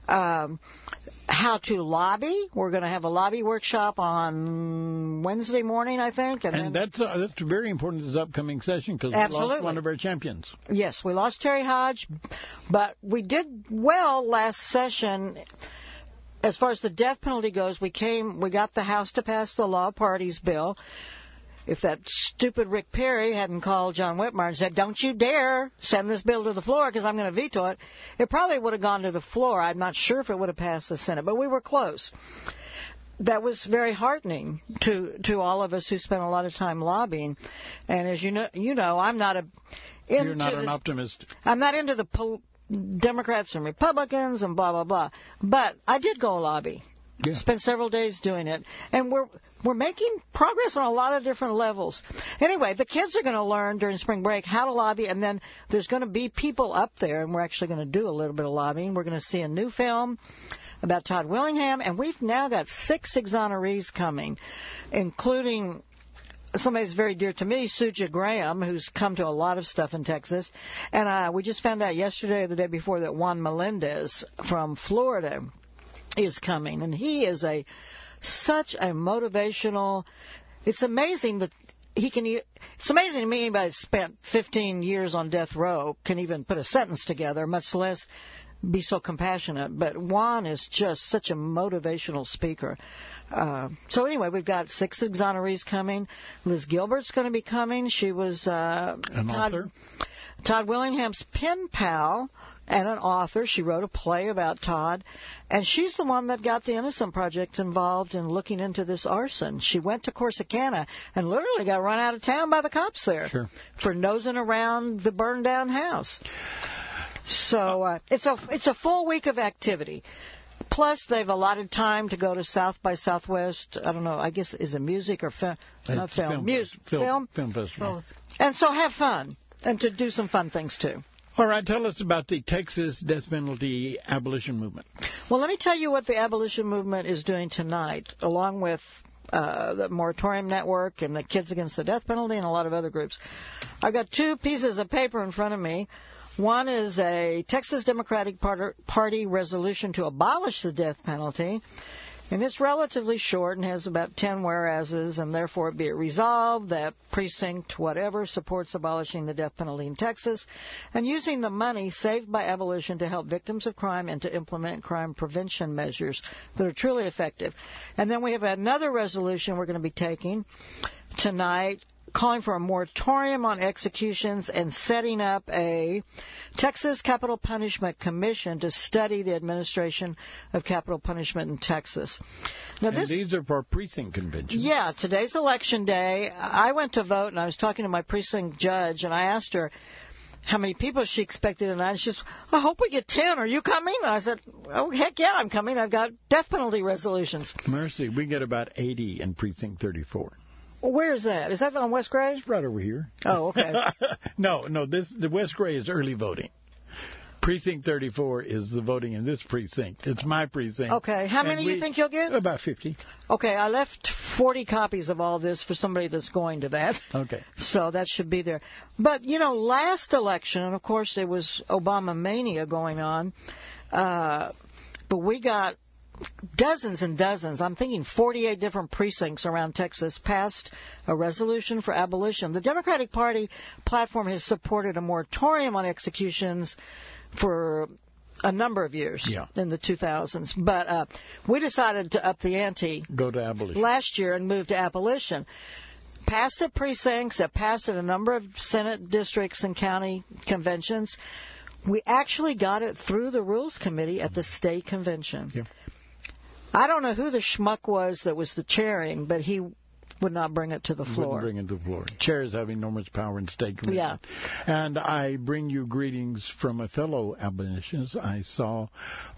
How to lobby. We're going to have a lobby workshop on Wednesday morning, I think. And that's very important to this upcoming session because we lost one of our champions. Yes, we lost Terry Hodge, but we did well last session. As far as the death penalty goes, we got the House to pass the law parties bill. If that stupid Rick Perry hadn't called John Whitmire and said, "Don't you dare send this bill to the floor because I'm going to veto it," it probably would have gone to the floor. I'm not sure if it would have passed the Senate, but we were close. That was very heartening to all of us who spent a lot of time lobbying. And as you know, I'm not You're not an optimist. I'm not into the Democrats and Republicans and blah, blah, blah. But I did go lobby. Yeah. Spent several days doing it, and we're making progress on a lot of different levels. Anyway, the kids are going to learn during spring break how to lobby, and then there's going to be people up there, and we're actually going to do a little bit of lobbying. We're going to see a new film about Todd Willingham, and we've now got 6 exonerees coming, including somebody that's very dear to me, Suja Graham, who's come to a lot of stuff in Texas. And we just found out yesterday or the day before that Juan Melendez from Florida is coming, and he is such a motivational. It's amazing that he can. It's amazing to me anybody that's spent 15 years on death row can even put a sentence together, much less be so compassionate. But Juan is just such a motivational speaker. So anyway, we've got 6 exonerees coming. Liz Gilbert's going to be coming. She was an author. Todd Willingham's pen pal and an author. She wrote a play about Todd, and she's the one that got the Innocent Project involved in looking into this arson. She went to Corsicana and literally got run out of town by the cops there for nosing around the burned-down house. So it's a full week of activity. Plus, they've allotted time to go to South by Southwest. I don't know. I guess is it music or film? Not film. Film festival. Both. And so have fun and to do some fun things too. All right, tell us about the Texas death penalty abolition movement. Well, let me tell you what the abolition movement is doing tonight, along with the Moratorium Network and the Kids Against the Death Penalty and a lot of other groups. I've got two pieces of paper in front of me. One is a Texas Democratic Party resolution to abolish the death penalty. And it's relatively short and has about 10 whereases, and therefore be it resolved that precinct whatever supports abolishing the death penalty in Texas and using the money saved by abolition to help victims of crime and to implement crime prevention measures that are truly effective. And then we have another resolution we're going to be taking tonight calling for a moratorium on executions and setting up a Texas Capital Punishment Commission to study the administration of capital punishment in Texas. Now, these are for precinct conventions. Yeah, today's election day. I went to vote, and I was talking to my precinct judge, and I asked her how many people she expected, and she said, I hope we get 10. Are you coming? And I said, oh, heck yeah, I'm coming. I've got death penalty resolutions. Mercy, we get about 80 in Precinct 34. Where is that? Is that on West Gray? It's right over here. Oh, okay. No, the West Gray is early voting. Precinct 34 is the voting in this precinct. It's my precinct. Okay. How many do you think you'll get? About 50. Okay. I left 40 copies of all this for somebody that's going to that. Okay. So that should be there. But, last election, and of course there was Obama mania going on, but we got dozens and dozens, I'm thinking 48 different precincts around Texas passed a resolution for abolition. The Democratic Party platform has supported a moratorium on executions for a number of years in the 2000s. But we decided to up the ante go to abolition last year and move to abolition. Passed at precincts, it passed at a number of Senate districts and county conventions. We actually got it through the Rules Committee at the state convention. Yeah. I don't know who the schmuck was that was the chairing, but he would not bring it to the floor. Wouldn't bring it to the floor. Chairs have enormous power in state committee. Yeah. And I bring you greetings from a fellow abolitionist. I saw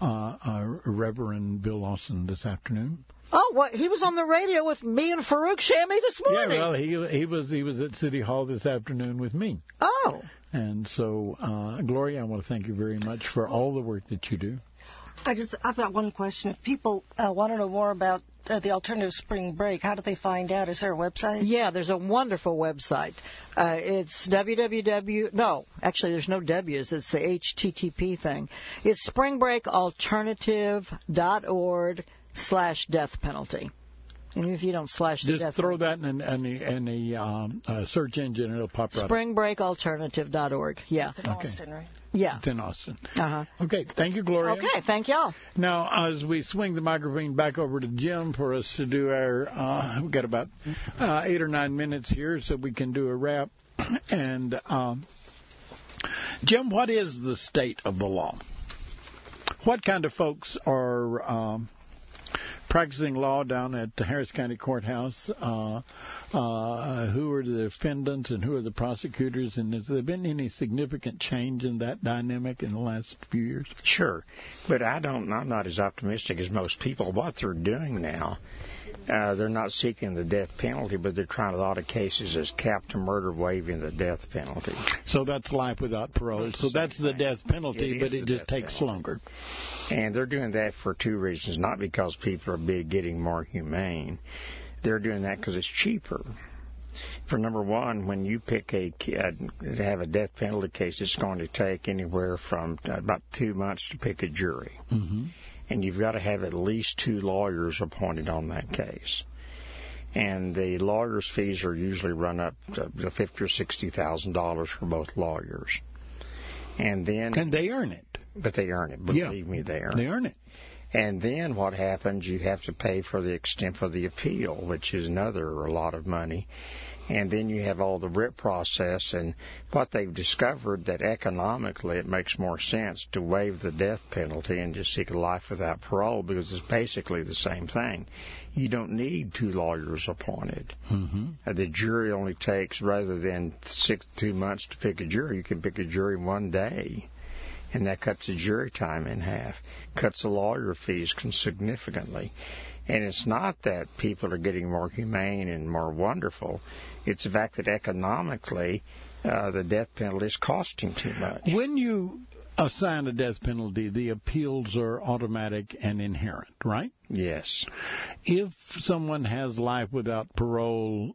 Reverend Bill Lawson this afternoon. Oh, what? He was on the radio with me and Farouk Shami this morning. Yeah, well, he was at City Hall this afternoon with me. Oh. And so, Gloria, I want to thank you very much for all the work that you do. I've got one question. If people want to know more about the alternative spring break, how do they find out? Is there a website? Yeah, there's a wonderful website. It's www. No, actually, there's no W's. It's the HTTP thing. It's springbreakalternative.org/death penalty. And if you don't slash the just death throw that in a search engine and it'll pop right up. Springbreakalternative.org. Yeah. It's in Austin, right? Yeah. It's in Austin. Uh-huh. Okay. Thank you, Gloria. Okay. Thank y'all. Now, as we swing the microphone back over to Jim for us to do our, we've got about 8 or 9 minutes here so we can do a wrap. And, Jim, what is the state of the law? What kind of folks are practicing law down at the Harris County Courthouse? Who are the defendants and who are the prosecutors? And has there been any significant change in that dynamic in the last few years? Sure, but I'm not as optimistic as most people. What they're doing now, they're not seeking the death penalty, but they're trying a lot of cases as capital murder, waiving the death penalty. So that's life without parole. So that's the death penalty, but it just takes longer. And they're doing that for two reasons. Not because people are getting more humane. They're doing that because it's cheaper. For number one, when you pick to have a death penalty case, it's going to take anywhere from about 2 months to pick a jury. Mm-hmm. And you've got to have at least 2 lawyers appointed on that case. And the lawyers' fees are usually run up to $50,000 or $60,000 for both lawyers. And they earn it. But they earn it. Believe me, they earn it. And then what happens, you have to pay for the extent for the appeal, which is a lot of money. And then you have all the writ process, and what they've discovered that economically it makes more sense to waive the death penalty and just seek a life without parole, because it's basically the same thing. You don't need 2 lawyers appointed. The jury only takes, rather than 2 months to pick a jury, you can pick a jury in 1 day. And that cuts the jury time in half, cuts the lawyer fees significantly. And it's not that people are getting more humane and more wonderful. It's the fact that economically the death penalty is costing too much. When you assign a death penalty, the appeals are automatic and inherent, right? Yes. If someone has life without parole,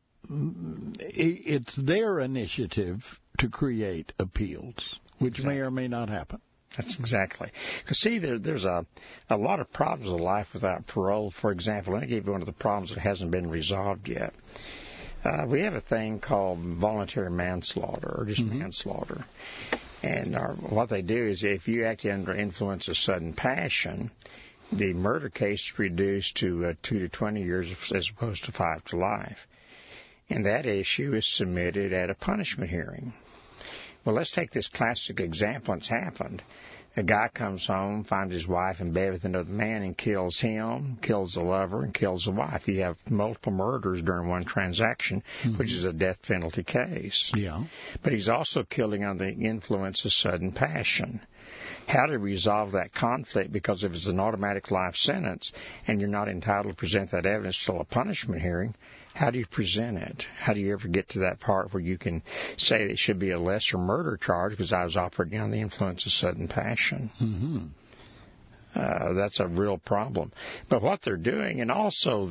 it's their initiative to create appeals, which may or may not happen. That's exactly. Because, see, there's a lot of problems with life without parole. For example, let me give you one of the problems that hasn't been resolved yet. We have a thing called voluntary manslaughter, or just manslaughter. And what they do is, if you act under influence of sudden passion, the murder case is reduced to 2 to 20 years as opposed to 5 to life. And that issue is submitted at a punishment hearing. Well, let's take this classic example. It's happened. A guy comes home, finds his wife in bed with another man, and kills him, kills the lover, and kills the wife. You have multiple murders during one transaction, which is a death penalty case. Yeah. But he's also killing under the influence of sudden passion. How to resolve that conflict? Because if it's an automatic life sentence and you're not entitled to present that evidence till a punishment hearing, how do you present it? How do you ever get to that part where you can say it should be a lesser murder charge because I was operating on the influence of sudden passion? That's a real problem. But what they're doing, and also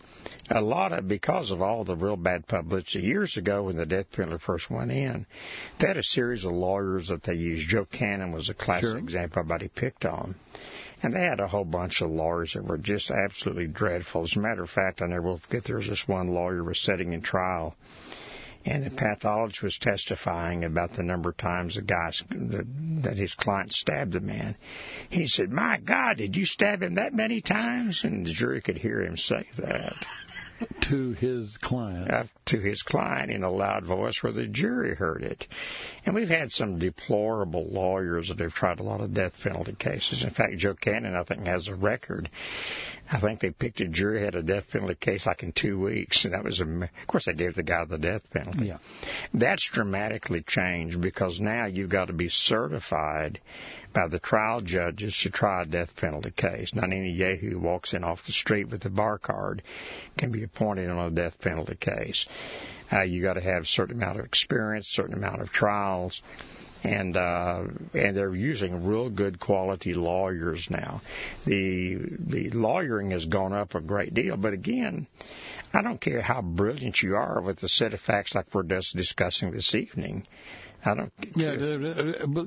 because of all the real bad publicity, years ago when the death penalty first went in, they had a series of lawyers that they used. Joe Cannon was a classic example everybody picked on. And they had a whole bunch of lawyers that were just absolutely dreadful. As a matter of fact, I never will forget, there was this one lawyer who was sitting in trial, and the pathologist was testifying about the number of times that his client stabbed a man. He said, "My God, did you stab him that many times?" And the jury could hear him say that. To his client. To his client in a loud voice where the jury heard it. And we've had some deplorable lawyers that have tried a lot of death penalty cases. In fact, Joe Cannon, I think, has a record. I think they picked a jury, had a death penalty case like in 2 weeks. And that was, of course, they gave the guy the death penalty. Yeah. That's dramatically changed because now you've got to be certified by the trial judges to try a death penalty case. Not any yahoo who walks in off the street with a bar card can be appointed on a death penalty case. You got to have a certain amount of experience, certain amount of trials, and they're using real good quality lawyers now. The lawyering has gone up a great deal, but again, I don't care how brilliant you are with a set of facts like we're just discussing this evening. I don't. Yeah, but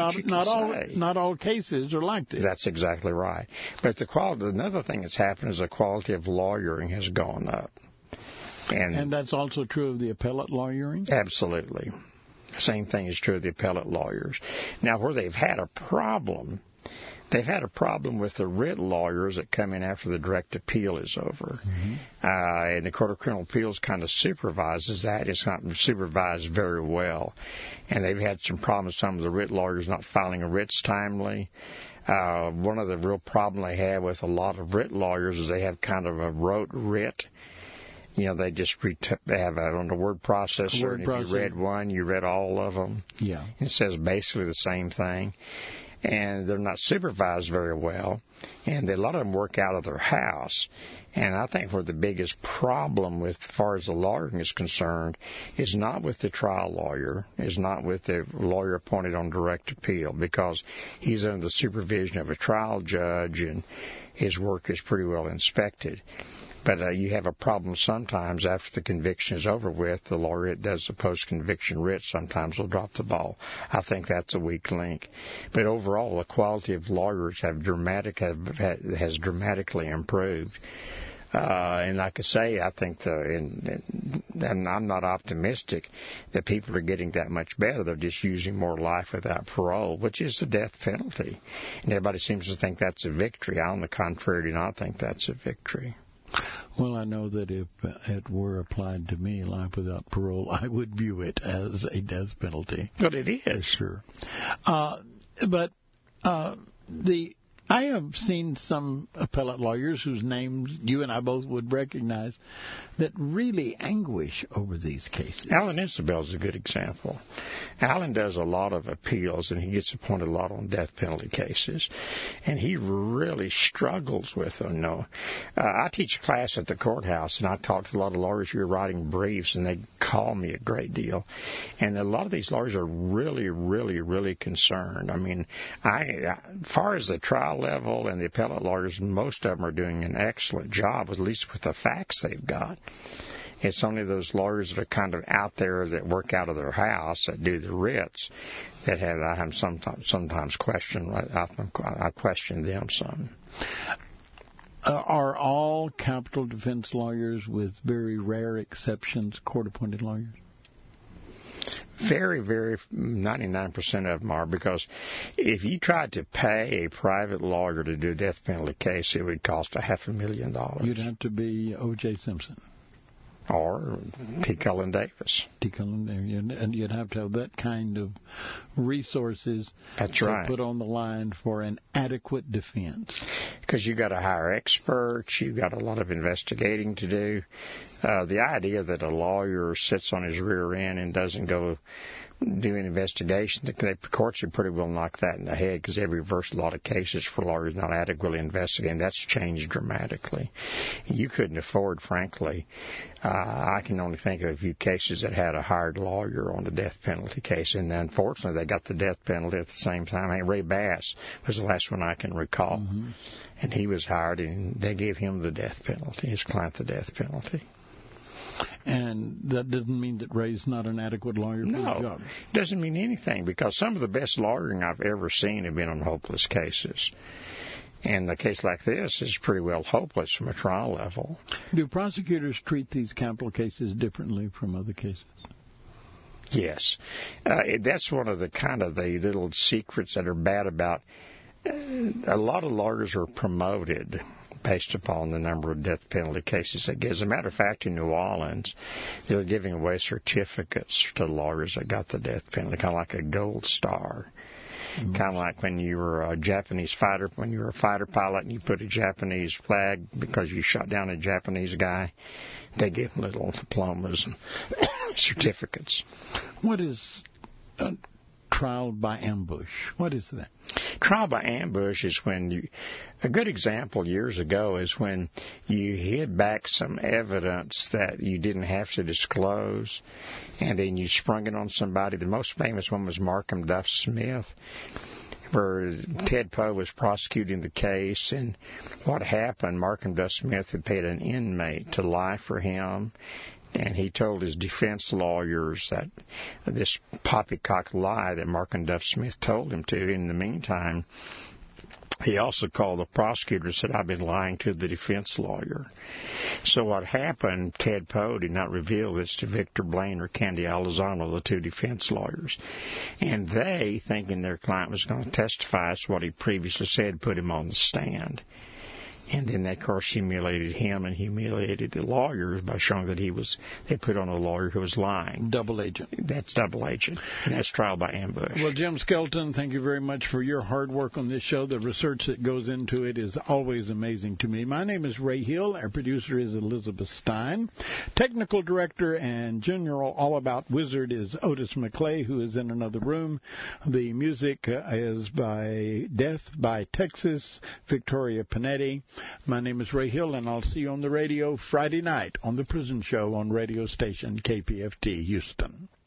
not all cases are like this. That's exactly right. But another thing that's happened is the quality of lawyering has gone up, and that's also true of the appellate lawyering. Absolutely, same thing is true of the appellate lawyers. Now, where they've had a problem. They've had a problem with the writ lawyers that come in after the direct appeal is over. And the Court of Criminal Appeals kind of supervises that. It's not supervised very well. And they've had some problems, some of the writ lawyers not filing writs timely. One of the real problems they have with a lot of writ lawyers is they have kind of a rote writ. You know, they just they have it on the word processor. And if you read one, you read all of them. Yeah. It says basically the same thing. And they're not supervised very well, and a lot of them work out of their house. And I think where the biggest problem with, as far as the lawyering is concerned, is not with the trial lawyer, is not with the lawyer appointed on direct appeal, because he's under the supervision of a trial judge, and his work is pretty well inspected. But you have a problem sometimes after the conviction is over with. The lawyer that does the post-conviction writ sometimes will drop the ball. I think that's a weak link. But overall, the quality of lawyers has dramatically improved. And like I say, I think, and I'm not optimistic that people are getting that much better. They're just using more life without parole, which is the death penalty. And everybody seems to think that's a victory. I, on the contrary, do not think that's a victory. Well, I know that if it were applied to me, life without parole, I would view it as a death penalty. But it is. Sure. I have seen some appellate lawyers whose names you and I both would recognize that really anguish over these cases. Alan Isabel is a good example. Alan does a lot of appeals, and he gets appointed a lot on death penalty cases, and he really struggles with them. I teach a class at the courthouse, and I talk to a lot of lawyers who are writing briefs, and they call me a great deal. And a lot of these lawyers are really, really, really concerned. I mean, as far as the trial level and the appellate lawyers, most of them are doing an excellent job, at least with the facts they've got. It's only those lawyers that are kind of out there that work out of their house, that do the writs, that I have sometimes questioned. I question them some. Are all capital defense lawyers, with very rare exceptions, court-appointed lawyers? Very, very 99% of them are, because if you tried to pay a private lawyer to do a death penalty case, it would cost $500,000. You'd have to be O.J. Simpson. Or T. Cullen Davis. And you'd have to have that kind of resources to put on the line for an adequate defense. Because you've got to hire experts, you've got a lot of investigating to do. The idea that a lawyer sits on his rear end and doesn't go do an investigation, the courts would pretty well knock that in the head, because they've reversed a lot of cases for lawyers not adequately investigating. That's changed dramatically. You couldn't afford, frankly. I can only think of a few cases that had a hired lawyer on the death penalty case, and unfortunately they got the death penalty at the same time. Ray Bass was the last one I can recall, and he was hired, and they gave him the death penalty, his client the death penalty. And that doesn't mean that Ray's not an adequate lawyer for the job. No, it doesn't mean anything, because some of the best lawyering I've ever seen have been on hopeless cases. And a case like this is pretty well hopeless from a trial level. Do prosecutors treat these capital cases differently from other cases? Yes. That's one of the the little secrets that are bad about. A lot of lawyers are promoted based upon the number of death penalty cases they get. As a matter of fact, in New Orleans, they were giving away certificates to lawyers that got the death penalty, kind of like a gold star. Kind of like when you were a Japanese fighter, when you were a fighter pilot and you put a Japanese flag because you shot down a Japanese guy, they give them little diplomas and certificates. What is trial by ambush? What is that? Trial by ambush is when a good example years ago is when you hid back some evidence that you didn't have to disclose, and then you sprung it on somebody. The most famous one was Markham Duff Smith, where Ted Poe was prosecuting the case, and what happened, Markham Duff Smith had paid an inmate to lie for him, and he told his defense lawyers that this poppycock lie that Markham Duff Smith told him to. In the meantime, he also called the prosecutor and said, "I've been lying to the defense lawyer." So what happened, Ted Poe did not reveal this to Victor Blaine or Candy Alazano, the two defense lawyers. And they, thinking their client was going to testify as what he previously said, put him on the stand. And then, of course, humiliated him and humiliated the lawyers by showing that they put on a lawyer who was lying. Double agent. That's double agent. And that's trial by ambush. Well, Jim Skelton, thank you very much for your hard work on this show. The research that goes into it is always amazing to me. My name is Ray Hill. Our producer is Elizabeth Stein. Technical director and general all-about wizard is Otis McClay, who is in another room. The music is by Death by Texas, Victoria Panetti. My name is Ray Hill, and I'll see you on the radio Friday night on The Prison Show on radio station KPFT Houston.